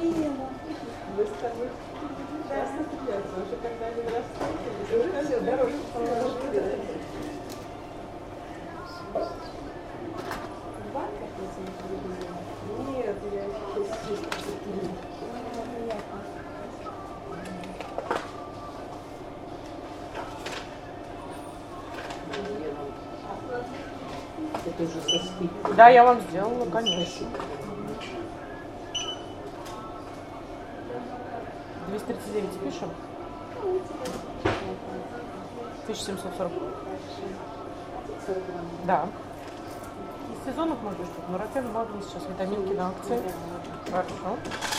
Мы с тобой часто встречаться, уже когда они вырастают, уже все, дорожку положили. Нет, я сейчас это уже со скидкой. Да, я вам сделала, конечно. 239 пишем. 1740. Да. Из сезонов можно что-то. Нурофен, магний, сейчас витаминки на акции. Хорошо.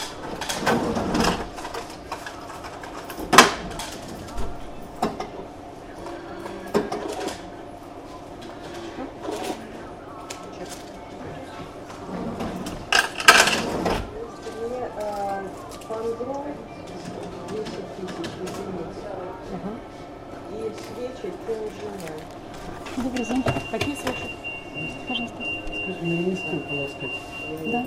И свечи полжина. Добрый день. Какие свечи? Пожалуйста. Скажи, мне не стыл полоскать. Да.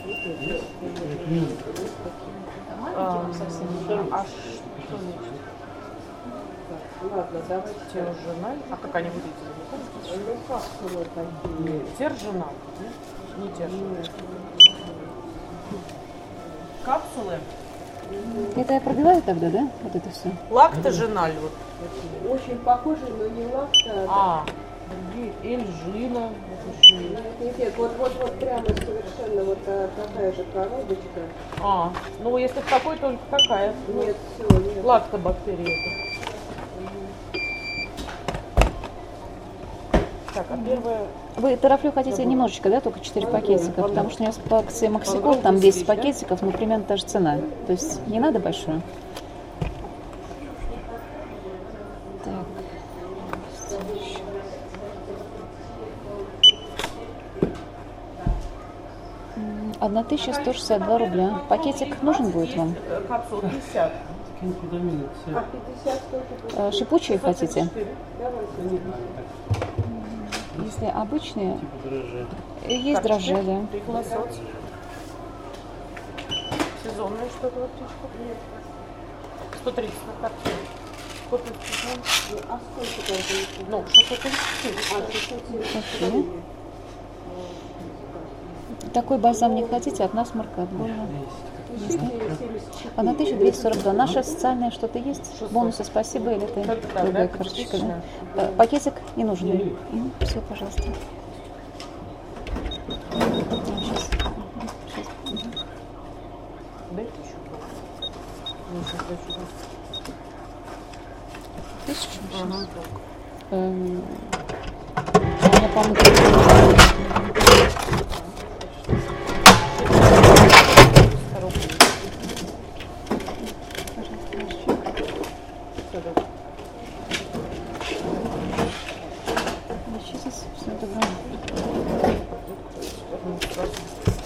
А что значит? Ладно, давайте. Тержинал. А как они выглядят? Ну, капсулы такие. Тержинал. Не тержинал. Капсулы. Это я пробиваю тогда, да? Вот это все. Лактожиналь. Вот. Очень похожи, но не лакта. А, другие. Эльжина. Нет, вот прямо совершенно вот такая же коробочка. А, ну если в такой, только такая. Нет, все, нет. Лактобактерия. Так, а первая... Вы тарафлю хотите немножечко, да? Только 4 пакетика. Потому что у нас по акции Максикол там 10 пакетиков, но примерно та же цена. То есть не надо большое. Так. 1162 рубля. Пакетик нужен будет вам? Капсул 50. Кинь куда минут. А 50 сколько? Шипучие хотите? Давайте. Если обычные, Типа дрожжи. есть дрожжи, да. Пригласот. Сезонное что-то в аптечку? 130 на капсуле. Сколько сезон? А сколько там? Ну, 634. А, 670. Окей. Такой бальзам не хотите? От насморка, от боли? Есть, 74. А на 1242. Наша социальная что-то есть? Бонусы спасибо или это Да, другая да, карточка? отлично. Да? Пакетик не нужен? Все, пожалуйста. Сейчас. Дайте еще. Ну, сейчас я сюда. 1000? Ага. У меня, по-моему, все добро.